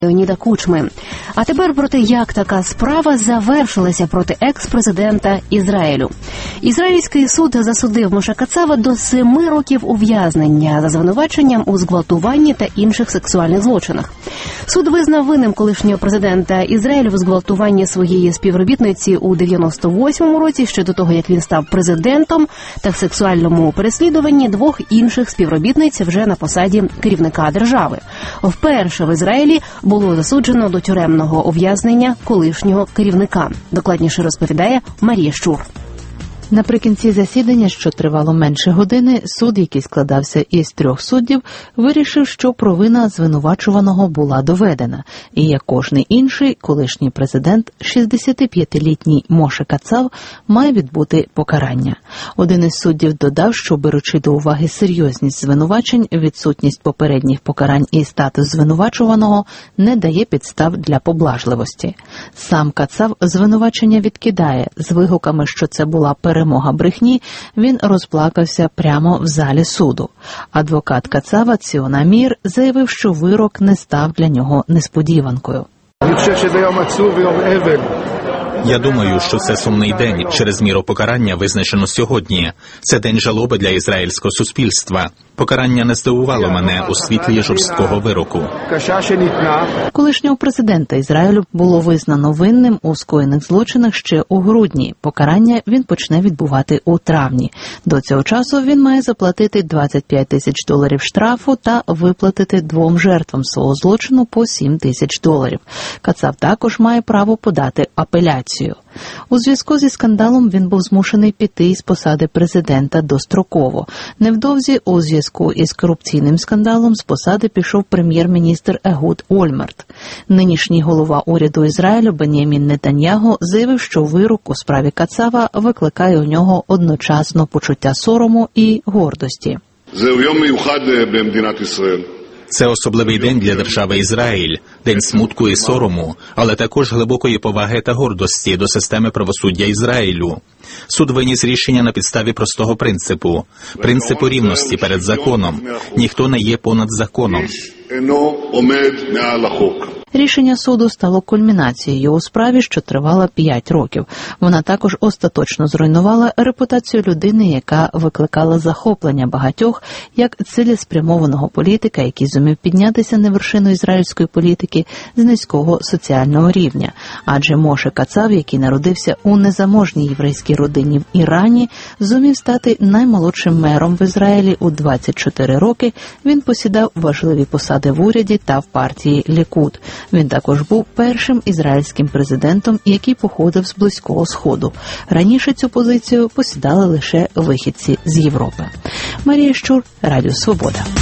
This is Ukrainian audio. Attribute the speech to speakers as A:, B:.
A: Леоніда Кучми. А тепер про те, як така справа завершилася проти екс-президента Ізраїлю. Ізраїльський суд засудив Моше Кацава до 7 років ув'язнення за звинуваченням у зґвалтуванні та інших сексуальних злочинах. Суд визнав винним колишнього президента Ізраїлю в зґвалтуванні своєї співробітниці у 98-му році, ще до того, як він став президентом, та в сексуальному переслідуванні 2 інших співробітниць вже на посаді керівника держави. Вперше в Ізраїлі було засуджено до тюремного ув'язнення колишнього керівника. Докладніше розповідає Марія Щур.
B: Наприкінці засідання, що тривало менше години, суд, який складався із 3 суддів, вирішив, що провина звинувачуваного була доведена, і як кожний інший, колишній президент, 65-літній Моше Кацав, має відбути покарання. Один із суддів додав, що, беручи до уваги серйозність звинувачень, відсутність попередніх покарань і статус звинувачуваного не дає підстав для поблажливості. Сам Кацав звинувачення відкидає, з вигуками, що це була перемога брехні, він розплакався прямо в залі суду. Адвокат Кацава Ціон Амір заявив, що вирок не став для нього несподіванкою.
C: Я думаю, що це сумний день. Через міру покарання визначено сьогодні. Це день жалоби для ізраїльського суспільства. Покарання не здивувало мене у світлі жорсткого вироку.
B: Колишнього президента Ізраїлю було визнано винним у скоєних злочинах ще у грудні. Покарання він почне відбувати у травні. До цього часу він має заплатити $25 тисяч штрафу та виплатити 2 жертвам свого злочину по $7 тисяч. Кацав також має право подати апеляцію. У зв'язку зі скандалом він був змушений піти із посади президента достроково. Невдовзі у зв'язку із корупційним скандалом з посади пішов прем'єр-міністр Егуд Ольмерт. Нинішній голова уряду Ізраїлю Бен'ямін Нетаньягу заявив, що вирок у справі Кацава викликає у нього одночасно почуття сорому і гордості.
C: Це особливий день для держави Ізраїль, день смутку і сорому, але також глибокої поваги та гордості до системи правосуддя Ізраїлю. Суд виніс рішення на підставі простого принципу рівності перед законом. Ніхто не є понад законом.
B: Рішення суду стало кульмінацією у справі, що тривала 5 років. Вона також остаточно зруйнувала репутацію людини, яка викликала захоплення багатьох як цілеспрямованого політика, який зумів піднятися на вершину ізраїльської політики з низького соціального рівня. Адже Моше Кацав, який народився у незаможній єврейській родині в Ірані, зумів стати наймолодшим мером в Ізраїлі у 24 роки. Він посідав важливі посади в уряді та в партії Лікуд. Він також був першим ізраїльським президентом, який походив з Близького Сходу. Раніше цю позицію посідали лише вихідці з Європи. Марія Щур, Радіо Свобода.